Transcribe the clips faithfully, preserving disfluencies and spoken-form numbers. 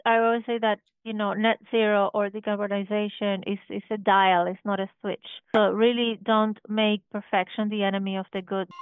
I always say that, you know, net zero or decarbonization is, is a dial, it's not a switch. So really don't make perfection the enemy of the good.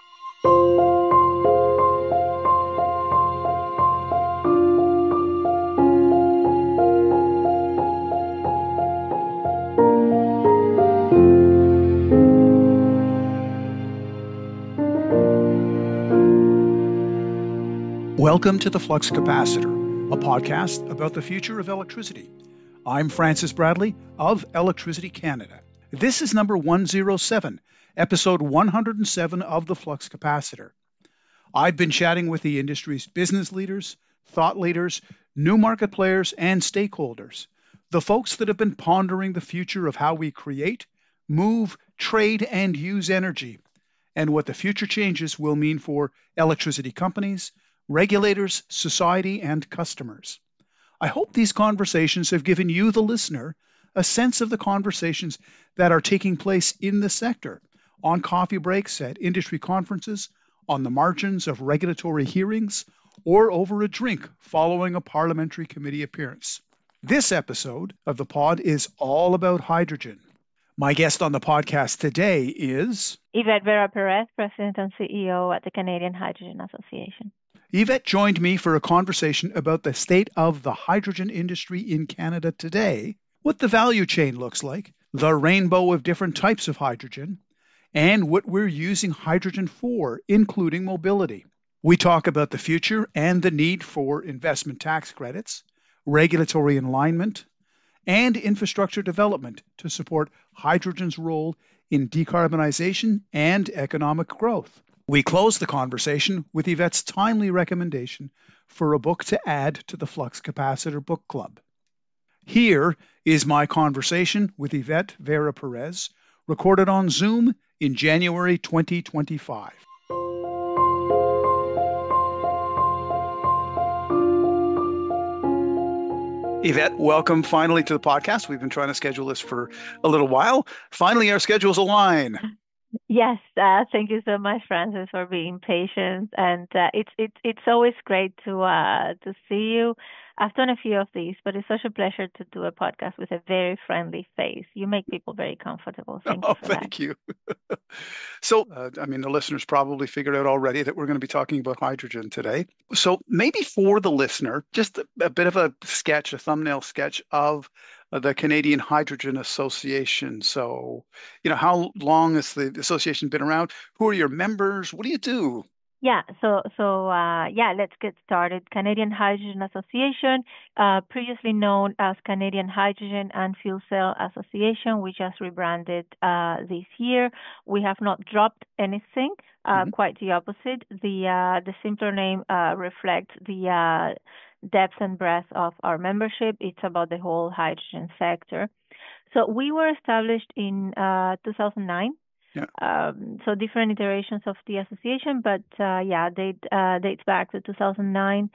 Welcome to the Flux Capacitor, a podcast about the future of electricity. I'm Francis Bradley of Electricity Canada. This is number one oh seven, episode one hundred seven of the Flux Capacitor. I've been chatting with the industry's business leaders, thought leaders, new market players, and stakeholders, the folks that have been pondering the future of how we create, move, trade, and use energy, and what the future changes will mean for electricity companies, regulators, society, and customers. I hope these conversations have given you, the listener, a sense of the conversations that are taking place in the sector, on coffee breaks at industry conferences, on the margins of regulatory hearings, or over a drink following a parliamentary committee appearance. This episode of the pod is all about hydrogen. My guest on the podcast today is Yvette Vera-Perez, President and C E O at the Canadian Hydrogen Association. Yvette joined me for a conversation about the state of the hydrogen industry in Canada today, what the value chain looks like, the rainbow of different types of hydrogen, and what we're using hydrogen for, including mobility. We talk about the future and the need for investment tax credits, regulatory alignment, and infrastructure development to support hydrogen's role in decarbonization and economic growth. We close the conversation with Yvette's timely recommendation for a book to add to the Flux Capacitor Book Club. Here is my conversation with Yvette Vera-Perez, recorded on Zoom in January twenty twenty-five. Yvette, welcome finally to the podcast. We've been trying to schedule this for a little while. Finally, our schedules align. Yes, uh, thank you so much, Francis, for being patient. And uh, it's it's it's always great to uh, to see you. I've done a few of these, but it's such a pleasure to do a podcast with a very friendly face. You make people very comfortable. Thank oh, you for thank that. you. so, uh, I mean, the listeners probably figured out already that we're going to be talking about hydrogen today. So maybe for the listener, just a, a bit of a sketch, a thumbnail sketch of uh, the Canadian Hydrogen Association. So, you know, how long has the association been around? Who are your members? What do you do? Yeah, so so uh, yeah, let's get started. Canadian Hydrogen Association, uh, previously known as Canadian Hydrogen and Fuel Cell Association, we just rebranded uh, this year. We have not dropped anything, uh, mm-hmm. quite the opposite. The uh, the simpler name uh, reflects the uh, depth and breadth of our membership. It's about the whole hydrogen sector. So we were established in uh, two thousand nine. Yeah. Um, so different iterations of the association, but uh, yeah, date uh, dates back to two thousand nine.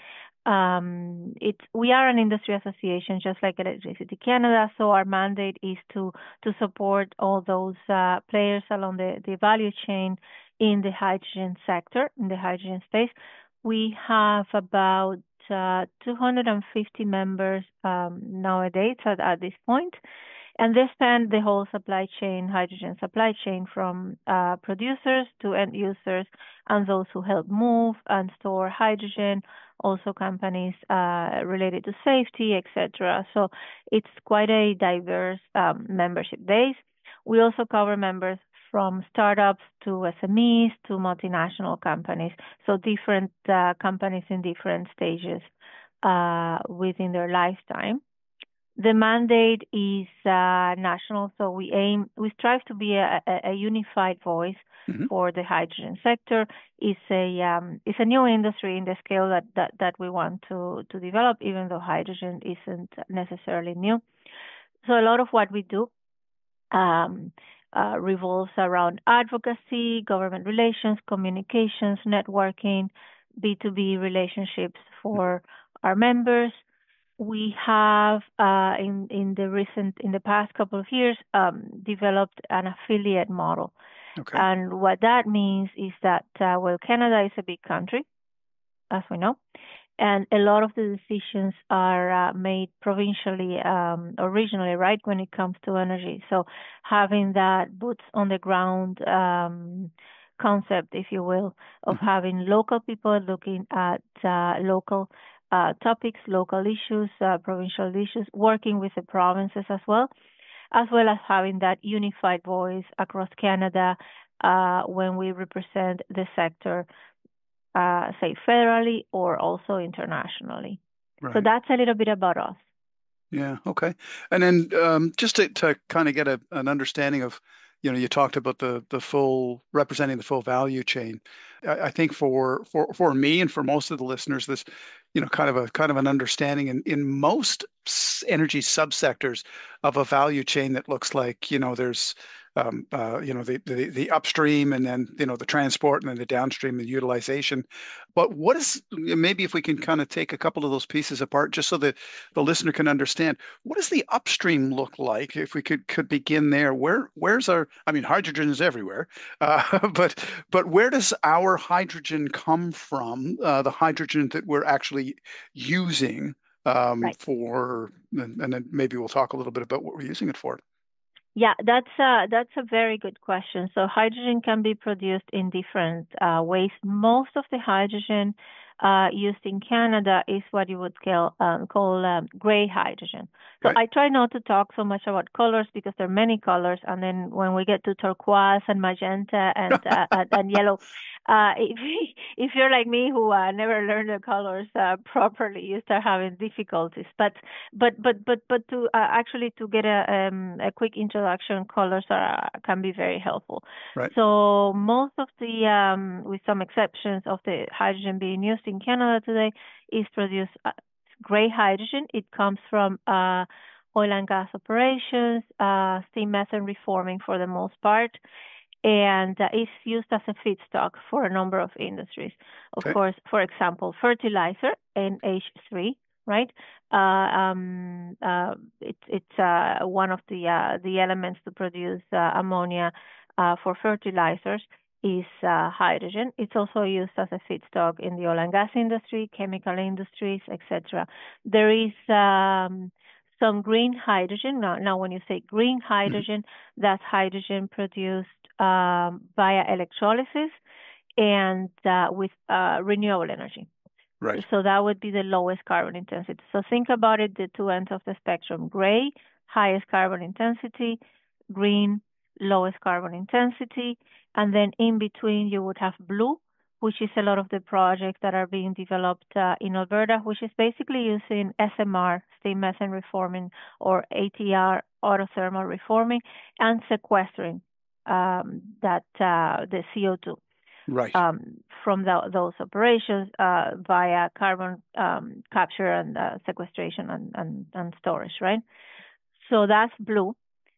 Um, it's we are an industry association, just like Electricity Canada. So our mandate is to to support all those uh, players along the, the value chain in the hydrogen sector, in the hydrogen space. We have about uh, two hundred fifty members um, nowadays at, at this point. And they span the whole supply chain, hydrogen supply chain, from uh, producers to end users and those who help move and store hydrogen, also companies uh, related to safety, et cetera. So it's quite a diverse um, membership base. We also cover members from startups to S M Es to multinational companies, so different uh, companies in different stages uh, within their lifetime. The mandate is uh, national, so we aim, we strive to be a, a, a unified voice mm-hmm. for the hydrogen sector. It's a um, it's a new industry in the scale that, that, that we want to, to develop, even though hydrogen isn't necessarily new. So a lot of what we do um, uh, revolves around advocacy, government relations, communications, networking, B two B relationships for mm-hmm. our members. We have uh, in in the recent in the past couple of years um, developed an affiliate model, okay. And what that means is that uh, well, Canada is a big country, as we know, And a lot of the decisions are uh, made provincially, um, originally, right, when it comes to energy. So having that boots on the ground um, concept, if you will, of Hmm. having local people looking at uh, local uh, topics, local issues, uh, provincial issues, working with the provinces as well, as well as having that unified voice across Canada uh, when we represent the sector, uh, say federally or also internationally. So Right. that's a little bit about us. Yeah. Okay. And then um, just to, to kind of get a, an understanding of, you know, you talked about the the full representing the full value chain. I, I think for for for me and for most of the listeners, this, you know, kind of a kind of an understanding in in most s- energy subsectors of a value chain that looks like, you know, there's um, uh, you know, the, the the upstream and then, you know, the transport and then the downstream, the utilization. But what is, maybe if we can kind of take a couple of those pieces apart, just so that the listener can understand, what does the upstream look like? If we could could begin there, where where's our? I mean, hydrogen is everywhere, uh, but but where does our hydrogen come from? Uh, the hydrogen that we're actually using um, Right. for, and, and then maybe we'll talk a little bit about what we're using it for. Yeah, that's a, that's a very good question. So hydrogen can be produced in different uh, ways. Most of the hydrogen uh, used in Canada is what you would call, um, call um, gray hydrogen. So Right. I try not to talk so much about colors because there are many colors, and then when we get to turquoise and magenta and uh, and, and yellow, uh, if if you're like me who uh, never learned the colors uh, properly, you start having difficulties. But but but but but to uh, actually to get a um, a quick introduction, colors are can be very helpful. Right. So most of the, um, with some exceptions, of the hydrogen being used in Canada today is produced uh, gray hydrogen. It comes from uh, oil and gas operations, uh, steam methane reforming for the most part, and uh, is used as a feedstock for a number of industries. Of Okay. course, for example, fertilizer, N H three, right? Uh, um, uh, it, it's uh, one of the uh, the elements to produce uh, ammonia uh, for fertilizers is uh, hydrogen. It's also used as a feedstock in the oil and gas industry, chemical industries, et cetera. There is um, some green hydrogen. Now, now, when you say green Mhm. hydrogen, that's hydrogen produced um, via electrolysis and uh, with uh, renewable energy. Right. So that would be the lowest carbon intensity. So think about it, the two ends of the spectrum: gray, highest carbon intensity; green, lowest carbon intensity. And then in between, you would have blue, which is a lot of the projects that are being developed uh, in Alberta, which is basically using S M R, steam methane reforming, or A T R, autothermal reforming, and sequestering um, that uh, the C O two Right. um, from the, those operations uh, via carbon um, capture and uh, sequestration and, and, and storage, right? So that's blue.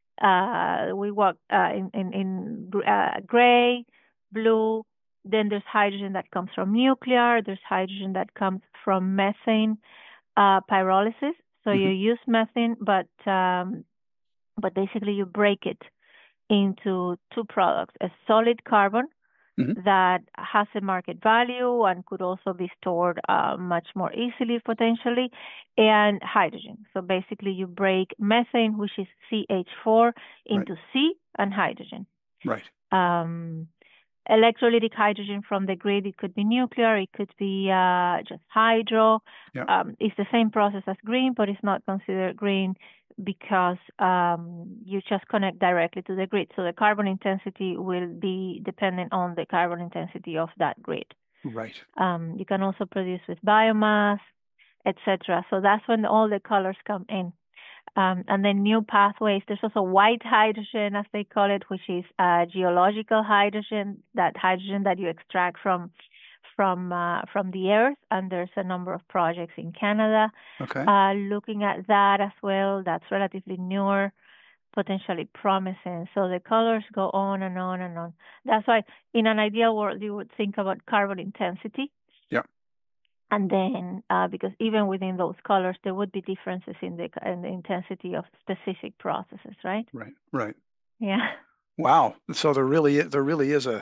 Uh, we work uh, in, in, in uh, gray, blue. Then there's hydrogen that comes from nuclear. There's hydrogen that comes from methane uh, pyrolysis. So you Hmm. use methane, but um, but basically you break it into two products: a solid carbon Hmm. that has a market value and could also be stored uh, much more easily potentially, and hydrogen. So basically, you break methane, which is C H four, Right. into C and hydrogen. Right. Um, Electrolytic hydrogen from the grid, it could be nuclear, it could be uh, just hydro. Yeah. Um, it's the same process as green, but it's not considered green because um, you just connect directly to the grid. So the carbon intensity will be dependent on the carbon intensity of that grid. Right. Um, you can also produce with biomass, et cetera. So that's when all the colors come in. Um, and then new pathways. There's also white hydrogen, as they call it, which is uh, geological hydrogen, that hydrogen that you extract from from uh, from the earth. And there's a number of projects in Canada Okay. uh, looking at that as well. That's relatively newer, potentially promising. So the colors go on and on and on. That's why, in an ideal world, you would think about carbon intensity. Yeah. And then, uh, because even within those colors, there would be differences in the, in the intensity of specific processes, right? Right. Right. Yeah. Wow. So there really is, there really is a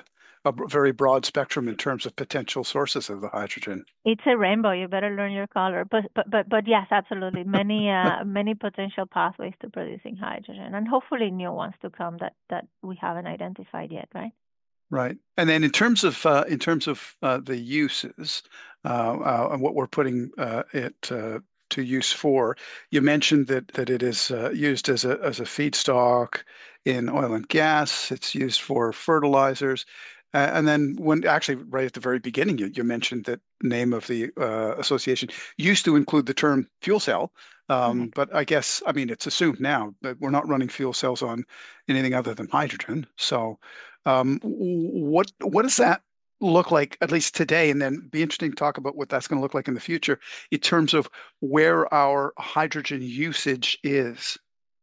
a very broad spectrum in terms of potential sources of the hydrogen. It's a rainbow. You better learn your color. But but but but yes, absolutely. Many uh many potential pathways to producing hydrogen, and hopefully new ones to come that that we haven't identified yet, right? Right. And then in terms of uh, in terms of uh, the uses uh, uh, and what we're putting uh, it uh, to use for, you mentioned that that it is uh, used as a as a feedstock in oil and gas. It's used for fertilizers. Uh, and then when actually right at the very beginning, you, you mentioned that name of the uh, association used to include the term fuel cell. Um, Correct. but I guess, I mean, it's assumed now that we're not running fuel cells on anything other than hydrogen. So um, what what does that look like, at least today? And then be interesting to talk about what that's going to look like in the future in terms of where our hydrogen usage is.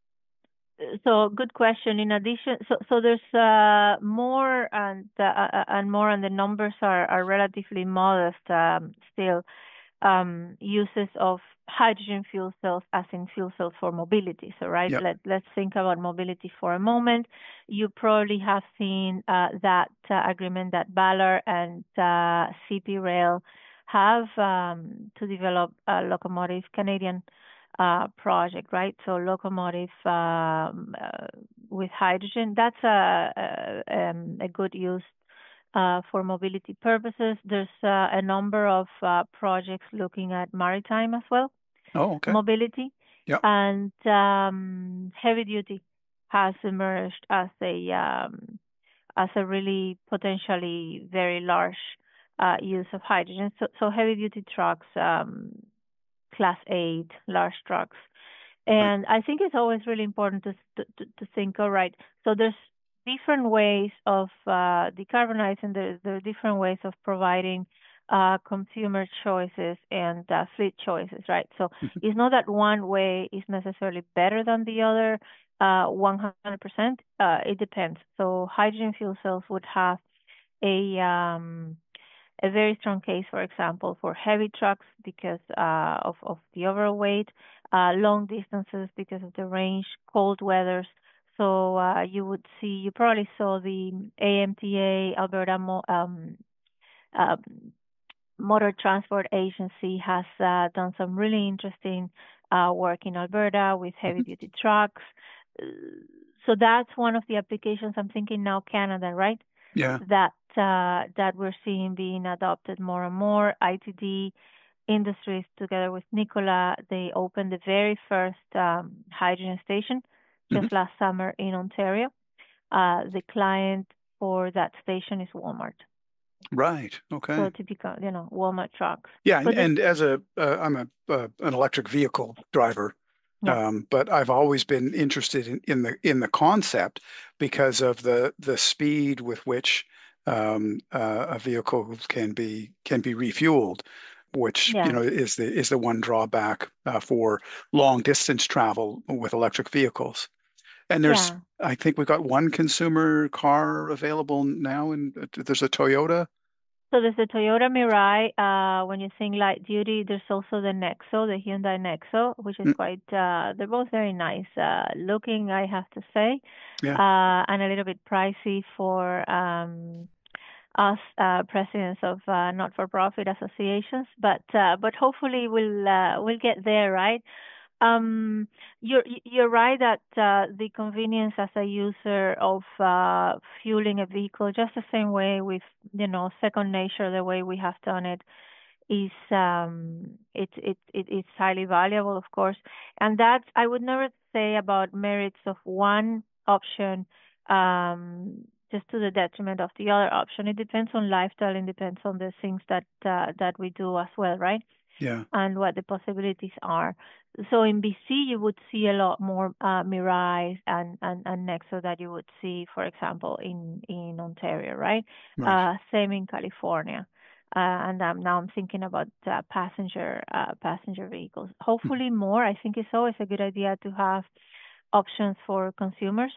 So good question. In addition, so so there's uh, more and uh, uh, and more, and the numbers are are relatively modest um, still. Um, uses of hydrogen fuel cells as in fuel cells for mobility. So right, Yep. let let's think about mobility for a moment. You probably have seen uh, that uh, agreement that Ballard and uh, C P Rail have um, to develop a locomotive Canadian uh, project, right? So locomotive um, uh, with hydrogen. That's a a, um, a good use uh, for mobility purposes. There's uh, a number of uh, projects looking at maritime as well, Oh, okay. mobility, Yep. and um, heavy duty has emerged as a um, as a really potentially very large uh, use of hydrogen. So, so heavy duty trucks, um, class eight, large trucks. Right. And I think it's always really important to to, to think, all right, so there's different ways of uh, decarbonizing. There, there are different ways of providing uh, consumer choices and uh, fleet choices, right? So it's not that one way is necessarily better than the other, uh, one hundred percent. Uh, it depends. So hydrogen fuel cells would have a um, a very strong case, for example, for heavy trucks because uh, of, of the overall weight, uh, long distances because of the range, cold weathers. So uh, you would see, you probably saw the A M T A, Alberta Mo um, uh, Motor Transport Agency has uh, done some really interesting uh, work in Alberta with heavy duty trucks. Uh, So that's one of the applications. I'm thinking now Canada, right? Yeah. that uh, that we're seeing being adopted more and more. I T D Industries, together with Nikola, they opened the very first um, hydrogen station Mhm. just last summer in Ontario. Uh, the client for that station is Walmart. Right. So Okay. typical, you know, Walmart trucks. Yeah, and, But there's, and as a uh, I'm a uh, an electric vehicle driver, yeah, um, but I've always been interested in, in the in the concept because of the the speed with which um, uh, a vehicle can be can be refueled, which you yeah, know is the is the one drawback uh, for long distance travel with electric vehicles. And there's yeah. I think we've got one consumer car available now, and there's a Toyota. So there's the Toyota Mirai. Uh, when you think light duty, there's also the Nexo, the Hyundai Nexo, which is Mm, quite. Uh, they're both very nice uh, looking, I have to say, yeah. uh, and a little bit pricey for um, us uh, presidents of uh, not-for-profit associations. But uh, but hopefully we'll uh, we'll get there, right? Um, you're you're right that uh, the convenience as a user of uh, fueling a vehicle, just the same way with you know second nature, the way we have done it, is um, it, it it it's highly valuable, of course. And that I would never say about merits of one option um, just to the detriment of the other option. It depends on lifestyle and depends on the things that uh, that we do as well, right? Yeah. And what the possibilities are. So in B C, you would see a lot more uh, Mirais and, and, and Nexo that you would see, for example, in, in Ontario, right? Right. Uh, same in California. Uh, and um, now I'm thinking about uh, passenger uh, passenger vehicles. Hopefully more. I think it's always a good idea to have options for consumers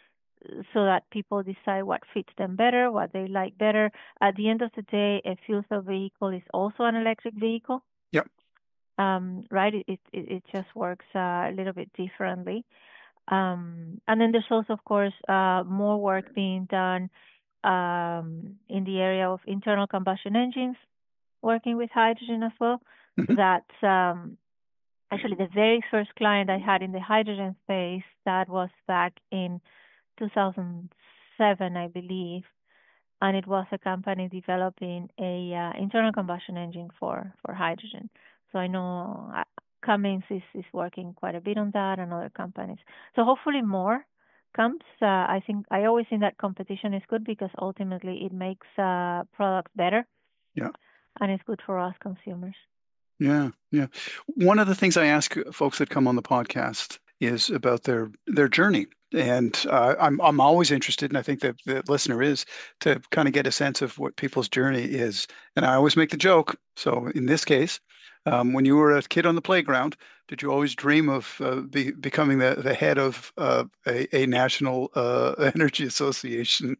so that people decide what fits them better, what they like better. At the end of the day, a fuel cell vehicle is also an electric vehicle, Yep. um, right? It, it it just works uh, a little bit differently. Um, and then there's also, of course, uh, more work being done um, in the area of internal combustion engines, working with hydrogen as well. Mhm. That's um, actually the very first client I had in the hydrogen space. That was back in two thousand seven, I believe, and it was a company developing a uh, internal combustion engine for for hydrogen. So I know uh, Cummins is is working quite a bit on that, and other companies. So hopefully more comes. Uh, I think I always think that competition is good because ultimately it makes uh, products better, Yeah. and it's good for us consumers. Yeah, yeah. One of the things I ask folks that come on the podcast is about their their journey, and uh, I'm I'm always interested, and I think that the listener is, to kind of get a sense of what people's journey is. And I always make the joke. So in this case, um, when you were a kid on the playground, did you always dream of uh, be, becoming the the head of uh, a a national uh, energy association?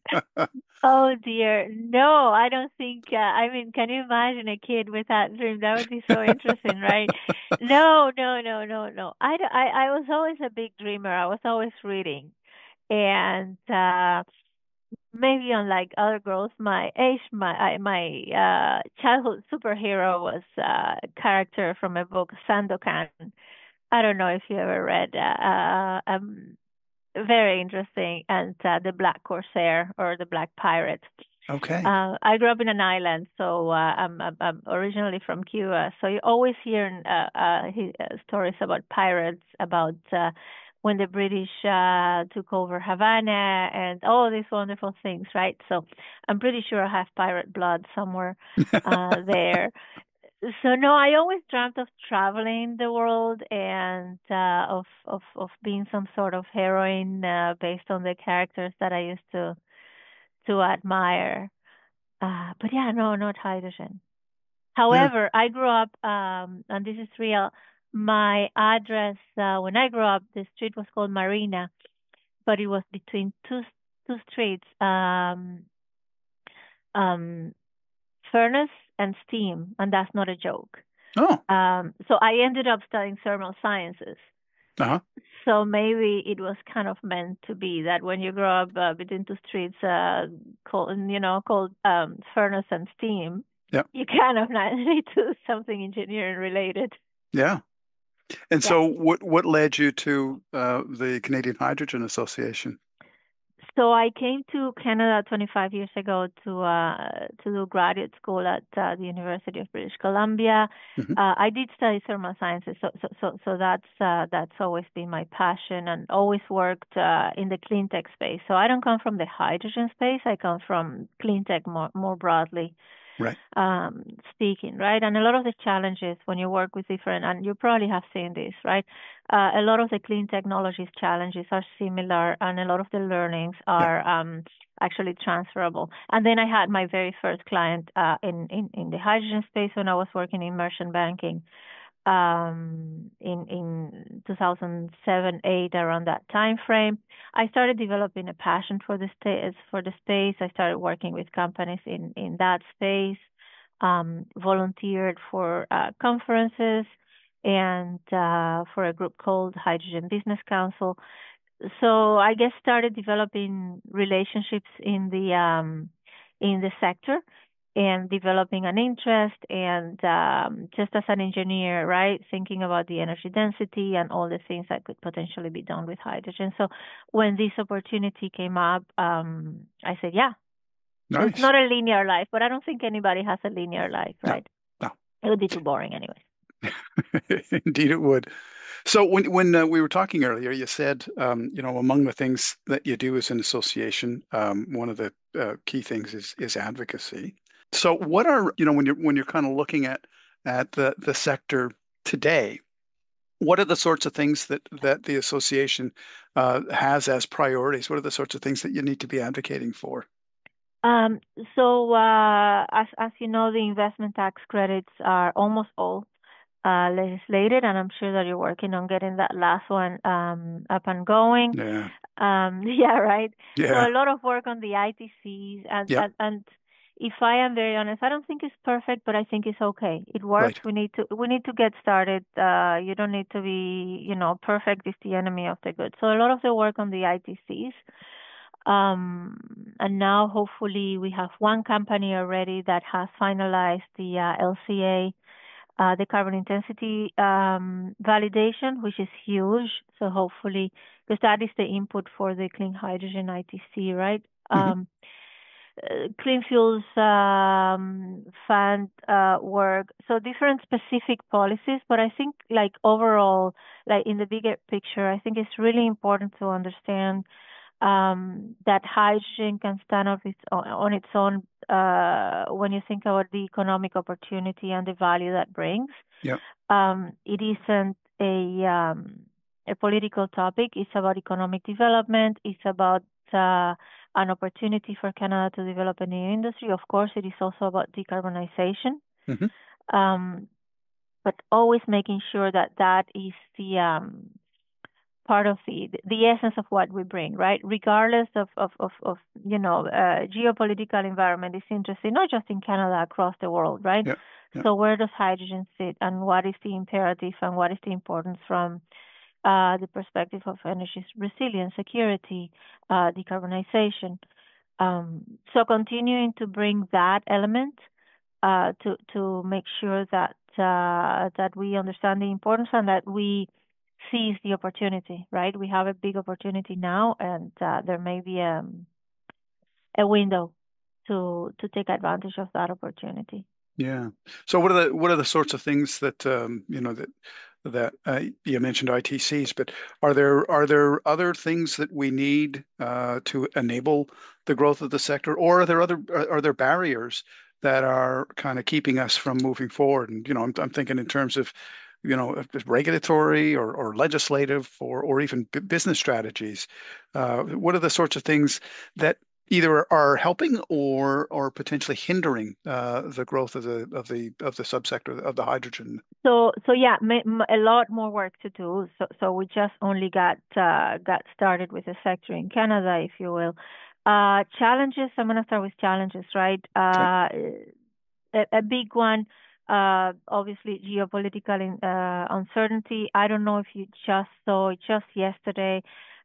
Oh dear. No, I don't think, uh, I mean, can you imagine a kid with that dream? That would be so interesting, right? No, no, no, no, no. I, d- I, I was always a big dreamer. I was always reading. And, uh, maybe unlike other girls my age, my, I, my, uh, childhood superhero was, uh, a character from a book, Sandokan. I don't know if you ever read, uh, uh, um, very interesting, and uh, the Black Corsair or the Black Pirate. Okay. Uh, I grew up in an island, so uh, I'm, I'm, I'm originally from Cuba. So you always hear uh, uh, he, uh, stories about pirates, about uh, when the British uh, took over Havana, and all these wonderful things, right? So I'm pretty sure I have pirate blood somewhere uh, there. So no, I always dreamt of traveling the world and uh, of of of being some sort of heroine uh, based on the characters that I used to to admire. Uh, but yeah, no, not hydrogen. Yeah. However, I grew up, um, and this is real. My address uh, when I grew up, the street was called Marina, but it was between two two streets, um, um, Furnace and Steam, and that's not a joke. Oh. Um, so I ended up studying thermal sciences. Uh-huh. So maybe it was kind of meant to be that when you grow up uh, between two streets, uh, called you know called um, furnace and steam, Yeah. you kind of need to do something engineering related. Yeah. And Yeah. so what what led you to uh, the Canadian Hydrogen Association? So I came to Canada twenty-five years ago to uh, to do graduate school at uh, the University of British Columbia. Hmm. Uh, I did study thermal sciences, so so so, so that's uh, that's always been my passion, and always worked uh, in the clean tech space. So I don't come from the hydrogen space. I come from clean tech more more broadly Right. um, speaking, right? And a lot of the challenges when you work with different, and you probably have seen this, right? Uh, a lot of the clean technologies challenges are similar, and a lot of the learnings Yeah. are um, actually transferable. And then I had my very first client uh, in, in in the hydrogen space when I was working in merchant banking um, in in two thousand seven, eight, around that time frame. I started developing a passion for the space. For the space, I started working with companies in in that space. Um, volunteered for uh, conferences and uh, for a group called Hydrogen Business Council. So I guess started developing relationships in the um, in the sector and developing an interest and um, just as an engineer, right, thinking about the energy density and all the things that could potentially be done with hydrogen. So when this opportunity came up, um, I said, yeah. So it's Nice. not a linear life, but I don't think anybody has a linear life, No, right? no. It would be too boring anyway. Indeed, it would. So when when uh, we were talking earlier, you said, um, you know, among the things that you do as an association, um, one of the uh, key things is is advocacy. So what are, you know, when you're when you're kind of looking at at the the sector today, what are the sorts of things that that the association uh, has as priorities? What are the sorts of things that you need to be advocating for? Um, so, uh, as as you know, the investment tax credits are almost all uh, legislated, and I'm sure that you're working on getting that last one um, up and going. Yeah, Um, yeah, right. So yeah, a lot of work on the I T Cs, and, yeah, and and if I am very honest, I don't think it's perfect, but I think it's okay. It works. right. We need to we need to get started. Uh, you don't need to be, you know, perfect is the enemy of the good. So a lot of the work on the I T Cs Um, and now, hopefully, we have one company already that has finalized the uh, L C A, uh, the carbon intensity um, validation, which is huge. So hopefully, because that is the input for the clean hydrogen I T C, right? Hmm. Um, uh, Clean Fuels um, Fund uh, work. So different specific policies, but I think like overall, like in the bigger picture, I think it's really important to understand um, that hydrogen can stand on its own, on its own uh, when you think about the economic opportunity and the value that brings. Yeah. Um, it isn't a um, a political topic. It's about economic development. It's about uh, an opportunity for Canada to develop a new industry. Of course, it is also about decarbonization, Hmm. um, but always making sure that that is the um, part of the the essence of what we bring, right? Regardless of of of, of you know uh, geopolitical environment is interesting, not just in Canada, across the world, right? Yeah. Yeah. So where does hydrogen sit, and what is the imperative, and what is the importance from uh, the perspective of energy resilience, security, uh, decarbonization? Um, so continuing to bring that element uh, to to make sure that uh, that we understand the importance and that we seize the opportunity. Right, we have a big opportunity now, and uh, there may be a a window to to take advantage of that opportunity. Yeah. So what are the what are the sorts of things that um, you know that that uh, you mentioned I T Cs, but are there are there other things that we need uh, to enable the growth of the sector, or are there other are, are there barriers that are kind of keeping us from moving forward? And you know, I'm I'm thinking in terms of you know if it's regulatory or or legislative or or even b business strategies. Uh, what are the sorts of things that either are helping or or potentially hindering uh, the growth of the of the of the subsector of the hydrogen. So so yeah, ma- ma- a lot more work to do. So so we just only got uh, got started with the sector in Canada, if you will. Uh, challenges. I'm gonna start with challenges, right? Okay. Uh, a, a big one, uh, obviously geopolitical in, uh, uncertainty. I don't know if you just saw it just yesterday.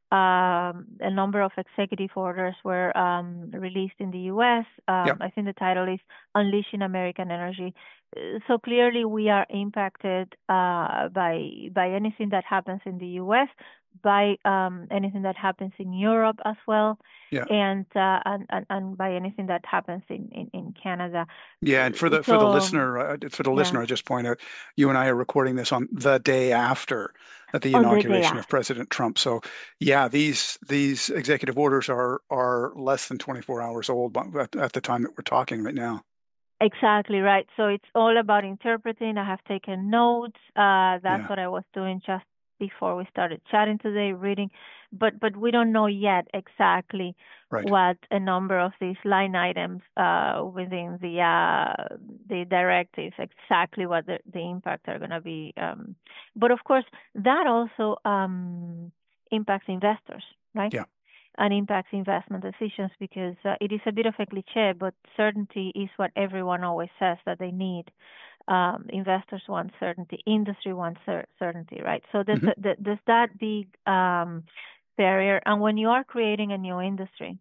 Um, a number of executive orders were um, released in the U S. Yeah. Um, I think the title is Unleashing American Energy. Uh, So clearly, we are impacted uh, by by anything that happens in the U S, by um, anything that happens in Europe as well, Yeah. and uh, and, and and by anything that happens in in, in Canada. Yeah, and for Uh, the for the So listener, uh, for the yeah, listener, I just point out you and I are recording this on the day after at the on the day inauguration of after. President Trump. So, yeah, these these executive orders are are less than twenty-four hours old at, at the time that we're talking right now. Exactly right. So it's all about interpreting. I have taken notes. Uh, that's Yeah, what I was doing just before we started chatting today, reading. But but we don't know yet exactly right. what a number of these line items uh, within the uh, the directives, exactly what the, the impact are going to be. Um, but of course, that also um, impacts investors, right? Yeah. And impacts investment decisions because uh, it is a bit of a cliche, but certainty is what everyone always says that they need. Um, investors want certainty, industry wants cer- certainty, right? So there's, Hmm. a, there's that big um, barrier. And when you are creating a new industry,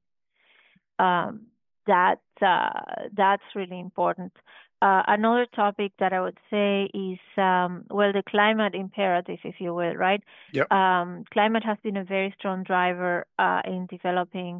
um, that uh, that's really important. Uh, another topic that I would say is um, well, the climate imperative, if you will, right? Yep. Um, climate has been a very strong driver uh, in developing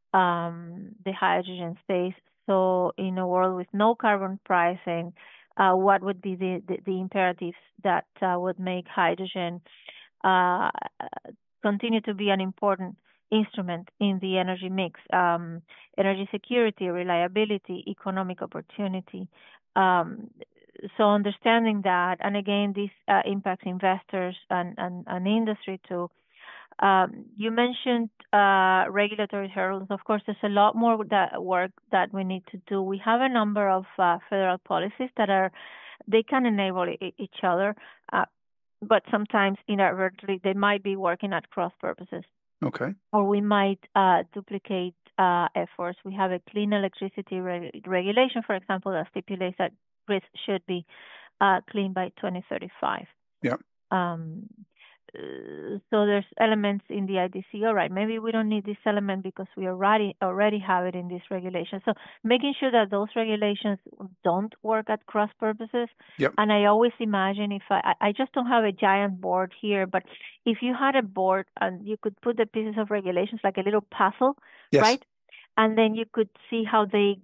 um, the hydrogen space. So, in a world with no carbon pricing, uh, what would be the, the, the imperatives that uh, would make hydrogen uh, continue to be an important instrument in the energy mix? Um, energy security, reliability, economic opportunity. Um, so understanding that, and again, this uh, impacts investors and, and, and industry too. Um, you mentioned uh, regulatory hurdles. Of course, there's a lot more that work that we need to do. We have a number of uh, federal policies that are they can enable e- each other, uh, but sometimes inadvertently they might be working at cross purposes, Okay. or we might uh, duplicate uh, efforts. We have a clean electricity reg- regulation, for example, that stipulates that grids should be uh, clean by twenty thirty-five. Yeah. Um, uh, so there's elements in the I D C. All right, maybe we don't need this element because we already already have it in this regulation. So making sure that those regulations don't work at cross purposes. Yep. And I always imagine if I I just don't have a giant board here, but if you had a board and you could put the pieces of regulations like a little puzzle, Yes. right? And then you could see how they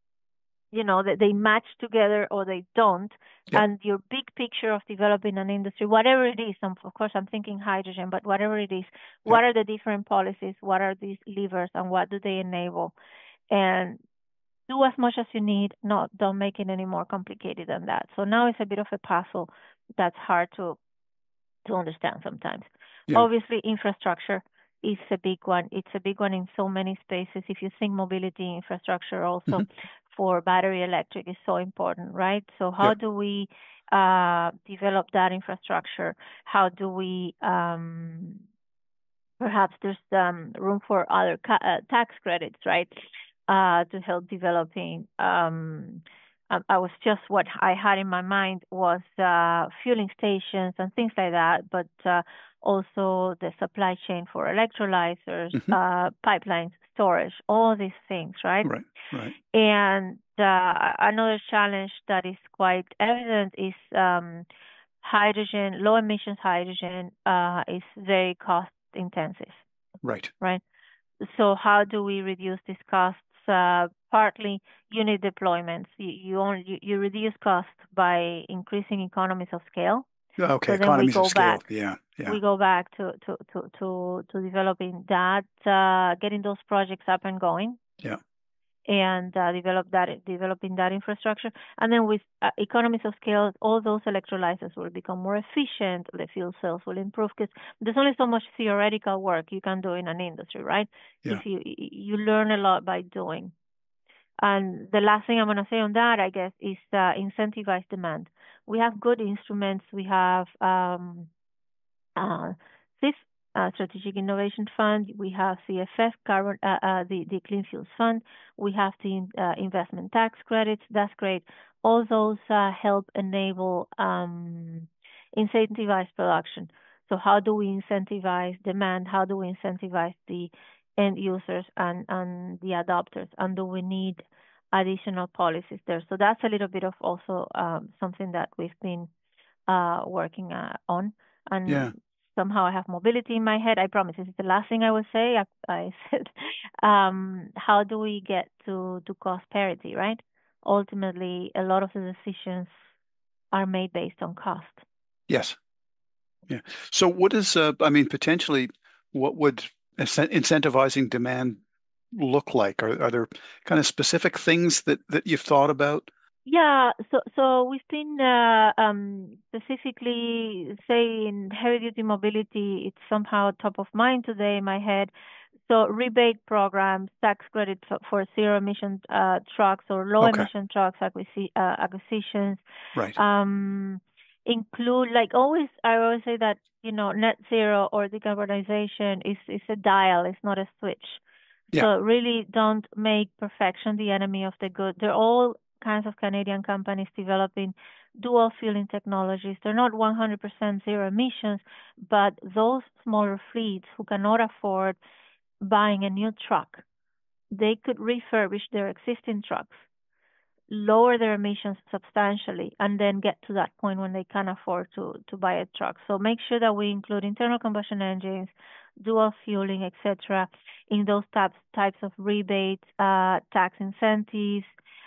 you know, that they match together or they don't. Yep. And your big picture of developing an industry, whatever it is, um, of course, I'm thinking hydrogen, but whatever it is, Yep. what are the different policies? What are these levers and what do they enable? And do as much as you need, not don't make it any more complicated than that. So now it's a bit of a puzzle that's hard to to understand sometimes. Yeah. Obviously, infrastructure is a big one. It's a big one in so many spaces. If you think mobility infrastructure also Mm-hmm. for battery electric is so important, right? So how Yep. do we uh, develop that infrastructure? How do we um, perhaps there's um, room for other ca- uh, tax credits, right, uh, to help developing. Um, I, I was just what I had in my mind was uh, fueling stations and things like that, but uh, also the supply chain for electrolyzers, Mm-hmm. uh, pipelines, storage, all these things, right? Right. Right. And uh, another challenge that is quite evident is um, hydrogen, low emissions hydrogen uh, is very cost intensive, Right. right? So how do we reduce these costs? Uh, partly unit deployments. You you, only, you you reduce costs by increasing economies of scale. Okay. So then we Economies of go scale. back Yeah. Yeah. we go back to to to to, to developing that, uh, getting those projects up and going Yeah. and uh, develop that developing that infrastructure. And then with uh, economies of scale, all those electrolyzers will become more efficient. The fuel cells will improve because there's only so much theoretical work you can do in an industry, right? Yeah. If you you learn a lot by doing. And the last thing I'm going to say on that, I guess, is uh, incentivize demand. We have good instruments. We have um, uh, C I F, uh, Strategic Innovation Fund. We have C F F, carbon, uh, uh, the, the Clean Fuels Fund. We have the uh, investment tax credits. That's great. All those uh, help enable um, incentivized production. So how do we incentivize demand? How do we incentivize the end users and, and the adopters? And do we need additional policies there? So that's a little bit of also um, something that we've been uh, working uh, on. Yeah. And somehow I have mobility in my head. I promise this is the last thing I will say. I, I said, um, how do we get to, to cost parity, right? Ultimately, a lot of the decisions are made based on cost. Yes. Yeah. So what is, uh, I mean, potentially, what would incent- incentivizing demand look like? Are, are there kind of specific things that, that you've thought about? Yeah, so so we've been uh, um, specifically say in heavy duty mobility, it's somehow top of mind today in my head. So rebate programs, tax credits for, for zero emission uh, trucks or low Okay. emission trucks acquisi uh, acquisitions, Right. um, include like always. I always say that you know net zero or decarbonization is is a dial, it's not a switch. Yeah. So really don't make perfection the enemy of the good. They're all kinds of Canadian companies developing dual fueling technologies. They're not one hundred percent zero emissions, but those smaller fleets who cannot afford buying a new truck, they could refurbish their existing trucks, lower their emissions substantially, and then get to that point when they can afford to, to buy a truck. So make sure that we include internal combustion engines, dual fueling, et cetera, in those types types of rebates, uh, tax incentives,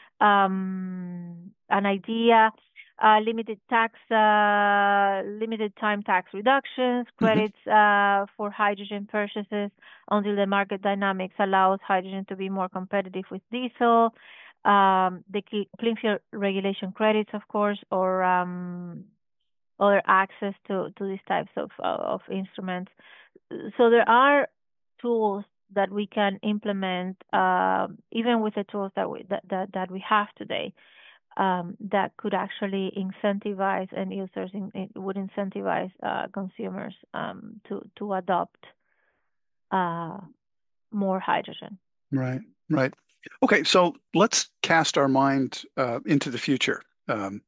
um, an idea, uh, limited tax, uh, limited time tax reductions, Hmm. credits uh, for hydrogen purchases until the market dynamics allows hydrogen to be more competitive with diesel, um, the clean fuel regulation credits, of course, or um, other access to, to these types of of instruments. So there are tools that we can implement, uh, even with the tools that we that, that, that we have today, um, that could actually incentivize end users, in, it would incentivize uh, consumers um, to to adopt uh, more hydrogen. Right. Right. Okay. So let's cast our mind uh, into the future. Um,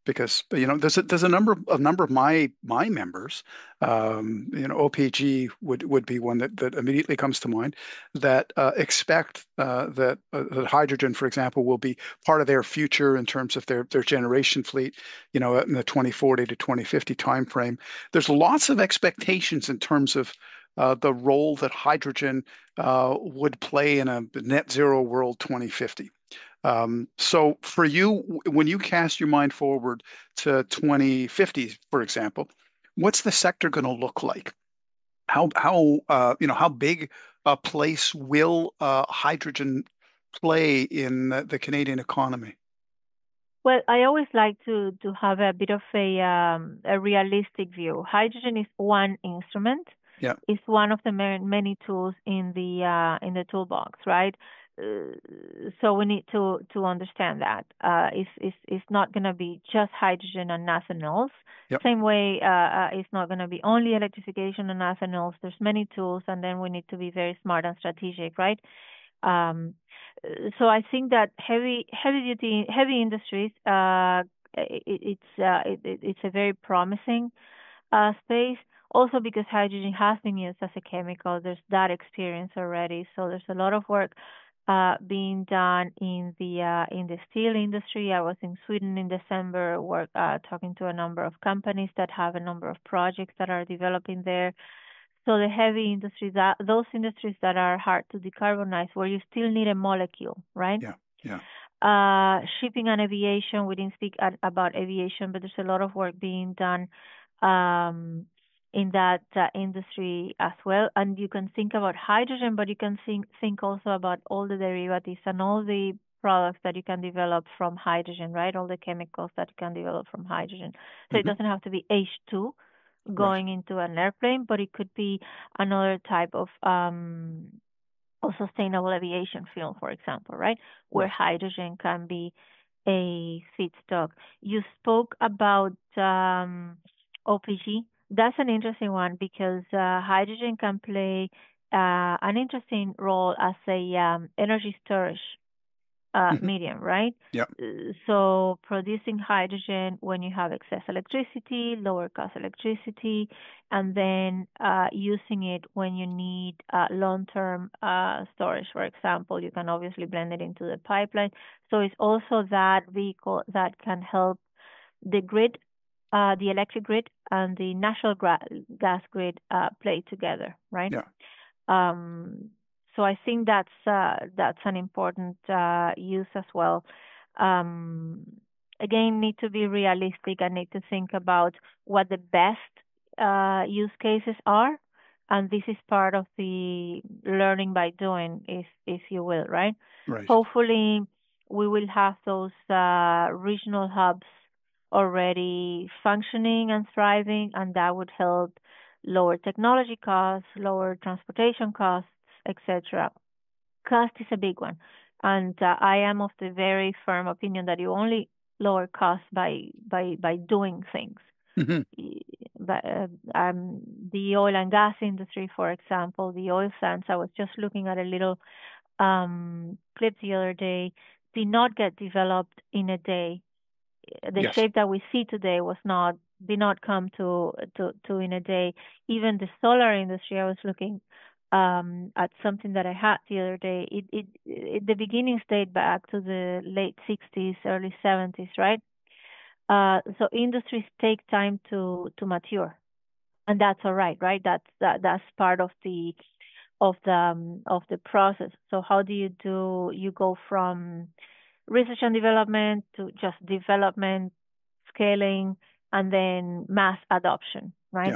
because you know there's a, there's a number of a number of my my members, um, you know, O P G would would be one that that immediately comes to mind that uh, expect uh, that uh, that hydrogen, for example, will be part of their future in terms of their their generation fleet, you know, in the twenty forty to twenty fifty timeframe. There's lots of expectations in terms of uh, the role that hydrogen uh, would play in a net zero world twenty fifty. Um, so for you, when you cast your mind forward to twenty fifty, for example, what's the sector going to look like? How how uh, you know how big a place will uh, hydrogen play in the, the Canadian economy? Well, I always like to to have a bit of a um, a realistic view. Hydrogen is one instrument. Yeah. It's one of the ma- many tools in the uh, in the toolbox, right? Uh, so we need to to understand that uh, it's it's it's not going to be just hydrogen and nothing else. Yep. Same way, uh, uh, it's not going to be only electrification and nothing else. There's many tools, and then we need to be very smart and strategic, right? Um, so I think that heavy heavy duty heavy industries uh, it, it's uh, it, it's a very promising uh, space. Also because hydrogen has been used as a chemical, there's that experience already. So there's a lot of work uh, being done in the uh, in the steel industry. I was in Sweden in December, work uh, talking to a number of companies that have a number of projects that are developing there. So the heavy industries, that those industries that are hard to decarbonize, where you still need a molecule, right? Yeah. Yeah. Uh, shipping and aviation, we didn't speak at, about aviation, but there's a lot of work being done um, in that uh, industry as well. And you can think about hydrogen, but you can think, think also about all the derivatives and all the products that you can develop from hydrogen, right? All the chemicals that you can develop from hydrogen. So it Hmm. doesn't have to be H two Right. going into an airplane, but it could be another type of um, of sustainable aviation fuel, for example, right? Where Right. hydrogen can be a feedstock. You spoke about um, O P G. That's an interesting one because uh, hydrogen can play uh, an interesting role as a um, energy storage uh, Hmm. medium, right? Yeah. Uh, So producing hydrogen when you have excess electricity, lower cost electricity, and then uh, using it when you need uh, long-term uh, storage. For example, you can obviously blend it into the pipeline. So it's also that vehicle that can help the grid, uh, the electric grid, and the natural gra- gas grid uh, play together, right? Yeah. Um, so I think that's uh, that's an important uh, use as well. Um, Again, need to be realistic and need to think about what the best uh, use cases are, and this is part of the learning by doing, if if you will, right? Right. Hopefully, we will have those uh, regional hubs already functioning and thriving, and that would help lower technology costs, lower transportation costs, et cetera. Cost is a big one, and uh, I am of the very firm opinion that you only lower costs by by by doing things. Hmm. But uh, um, the oil and gas industry, for example, the oil sands. I was just looking at a little um, clip the other day. Did not get developed in a day. The Yes. shape that we see today was not did not come to to to in a day. Even the solar industry, I was looking um, at something that I had the other day. It, it it the beginnings date back to the late sixties, early seventies, right? Uh, so industries take time to to mature, and that's all right, right? That's that that's part of the of the um, of the process. So how do you do? You go from research and development to just development, scaling, and then mass adoption, right? Yeah.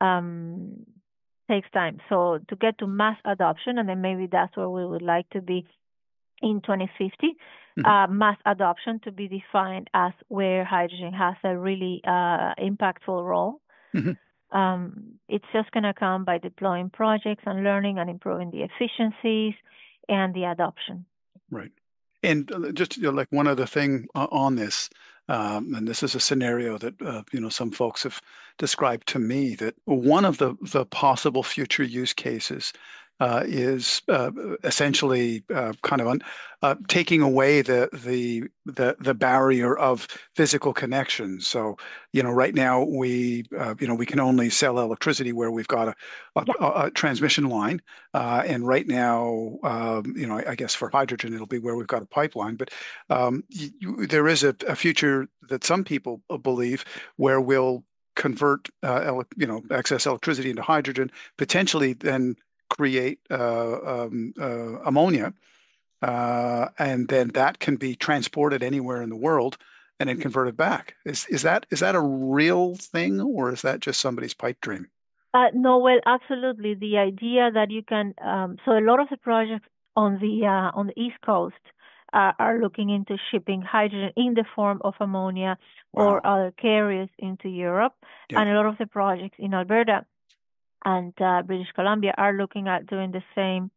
Um, Takes time. So to get to mass adoption, and then maybe that's where we would like to be in twenty fifty, Hmm. uh, mass adoption to be defined as where hydrogen has a really uh, impactful role. Hmm. Um, it's just going to come by deploying projects and learning and improving the efficiencies and the adoption. Right. And uh, just you know, like one other thing uh, on this, um, and this is a scenario that uh, you know some folks have described to me that one of the the possible future use cases uh, is uh, essentially uh, kind of un, uh, taking away the the the the barrier of physical connection. So, you know, right now we uh, you know we can only sell electricity where we've got a a, Yeah. a a transmission line, uh, and right now, um, you know, I, I guess for hydrogen it'll be where we've got a pipeline. But um, you, there is a, a future that some people believe where we'll convert uh, ele you know excess electricity into hydrogen, potentially then create uh, um, uh, ammonia, uh, and then that can be transported anywhere in the world and then converted back. Is is that is that a real thing, or is that just somebody's pipe dream? Uh, no, well, absolutely. The idea that you can, um, so a lot of the projects on the uh, on the East Coast uh, are looking into shipping hydrogen in the form of ammonia or Wow. other carriers into Europe, Yeah. and a lot of the projects in Alberta and uh, British Columbia are looking at doing the same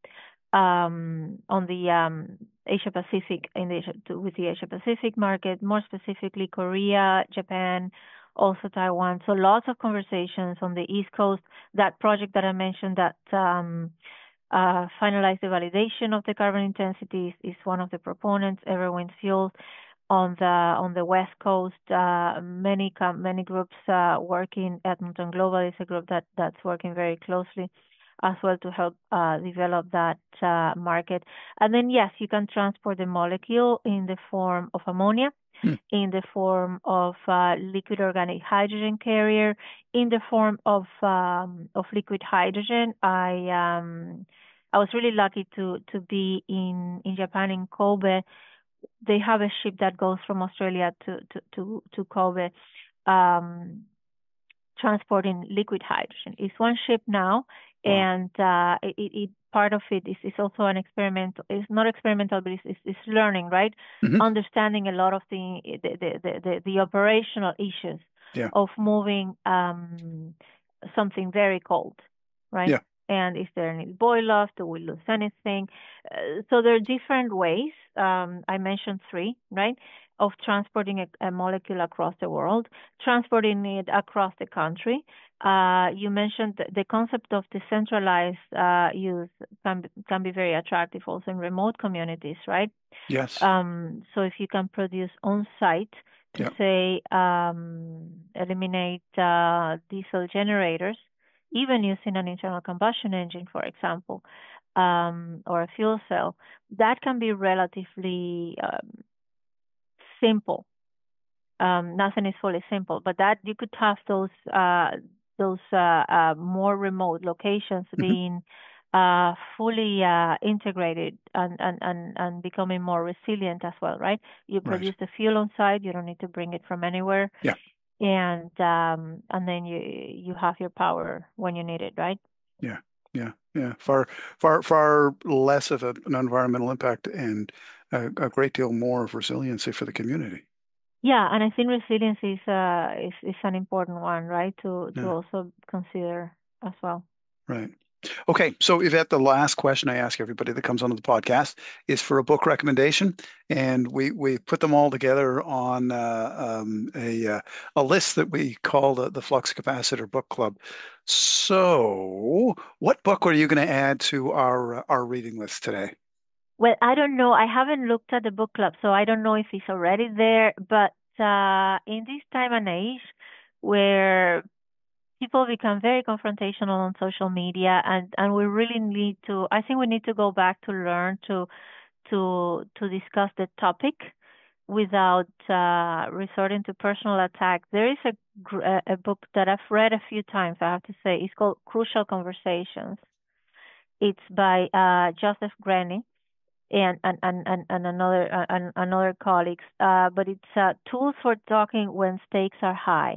um, on the um, Asia Pacific in the Asia, to, with the Asia Pacific market, more specifically Korea, Japan, also Taiwan. So lots of conversations on the East Coast. That project that I mentioned that um, uh, finalized the validation of the carbon intensity is, is one of the proponents. Everwinds Fuels on the on the West Coast. Uh, many com- many groups uh, working. Edmonton Global is a group that that's working very closely as well to help uh, develop that uh, market. And then yes, you can transport the molecule in the form of ammonia, Hmm. in the form of uh, liquid organic hydrogen carrier, in the form of um, of liquid hydrogen. I um, I was really lucky to to be in in Japan in Kobe. They have a ship that goes from Australia to to to, to Kobe, um, transporting liquid hydrogen. It's one ship now, Wow. and uh, it, it part of it is, is also an experiment. It's not experimental, but it's, it's, it's learning, right? Hmm. Understanding a lot of the the the the, the, the operational issues Yeah. of moving um, something very cold, right? Yeah. And is there any boil off? Do we lose anything? Uh, so there are different ways. Um, I mentioned three, right? Of transporting a, a molecule across the world, transporting it across the country. Uh, you mentioned the, the concept of decentralized uh, use can be, can be very attractive also in remote communities, right? Yes. Um, so if you can produce on site to Yeah. say um, eliminate uh, diesel generators, even using an internal combustion engine, for example, um, or a fuel cell, that can be relatively um, simple. Um, nothing is fully simple, but that you could have those uh, those uh, uh, more remote locations Hmm. being uh, fully uh, integrated and, and, and, and becoming more resilient as well, right? You Right. produce the fuel on site, you don't need to bring it from anywhere, Yeah. and um, and then you you have your power when you need it, right? Yeah. Yeah. Yeah. Far, far, far less of a, an environmental impact and a, a great deal more of resiliency for the community. Yeah, and I think resilience is uh is, is an important one, right? To to Yeah. also consider as well. Right. Okay, so Yvette, the last question I ask everybody that comes onto the podcast is for a book recommendation, and we we put them all together on uh, um, a uh, a list that we call the, the Flux Capacitor Book Club. So, what book are you going to add to our uh, our reading list today? Well, I don't know. I haven't looked at the book club, so I don't know if it's already there. But uh, in this time and age where people become very confrontational on social media, and and we really need to, I think we need to go back to learn to to to discuss the topic without uh, resorting to personal attack. There is a gr- a a book that I've read a few times, I have to say. It's called Crucial Conversations. It's by uh, Joseph Grenny and and and and, and another uh, and another colleagues. Uh, but it's uh, tools for talking when stakes are high.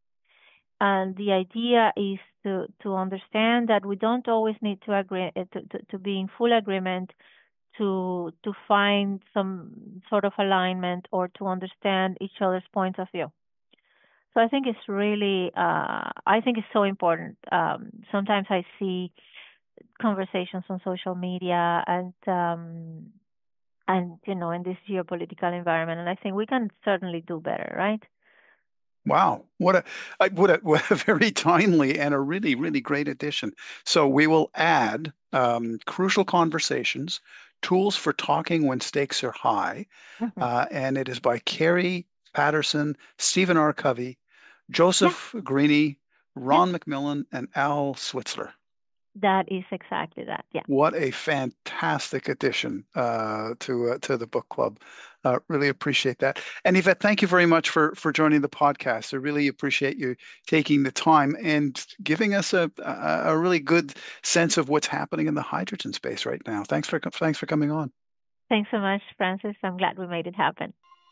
And the idea is to to understand that we don't always need to agree uh, to, to, to be in full agreement to to find some sort of alignment or to understand each other's points of view. So I think it's really uh, I think it's so important. Um, sometimes I see conversations on social media and um, and you know in this geopolitical environment, and I think we can certainly do better, right? Wow, what a, I- what a, what a very timely and a really, really great addition. So we will add um, crucial conversations, tools for talking when stakes are high, Mhm. uh, and it is by Carrie Patterson, Stephen R. Covey, Yeah, Joseph Greene, yeah, Ron McMillan, and Al Switzler. that is exactly that. Yeah. What a fantastic addition uh, to uh, to the book club. Uh, really appreciate that. And Yvette, thank you very much for for joining the podcast. I really appreciate you taking the time and giving us a a, a really good sense of what's happening in the hydrogen space right now. Thanks for thanks for coming on. Thanks so much, Francis. I'm glad we made it happen.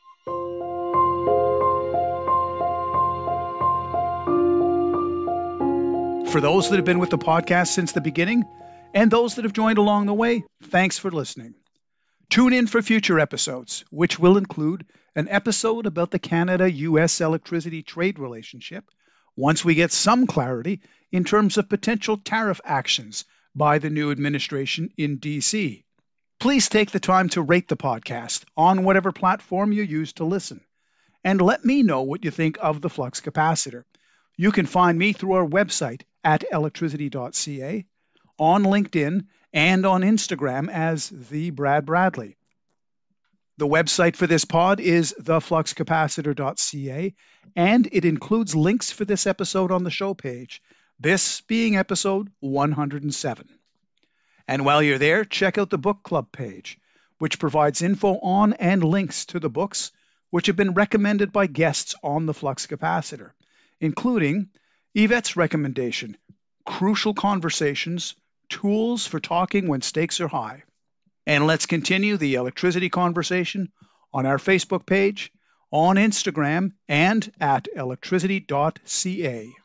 For those that have been with the podcast since the beginning, and those that have joined along the way, thanks for listening. Tune in for future episodes, which will include an episode about the Canada U S electricity trade relationship, once we get some clarity in terms of potential tariff actions by the new administration in D C. Please take the time to rate the podcast on whatever platform you use to listen, and let me know what you think of the flux capacitor. You can find me through our website at electricity dot c a, on LinkedIn, and on Instagram as the Brad Bradley. The website for this pod is the flux capacitor dot c a, and it includes links for this episode on the show page, this being episode one hundred seven. And while you're there, check out the book club page, which provides info on and links to the books which have been recommended by guests on the flux capacitor, including Yvette's recommendation, Crucial Conversations, Tools for Talking When Stakes Are High. And let's continue the electricity conversation on our Facebook page, on Instagram, and at electricity dot c a.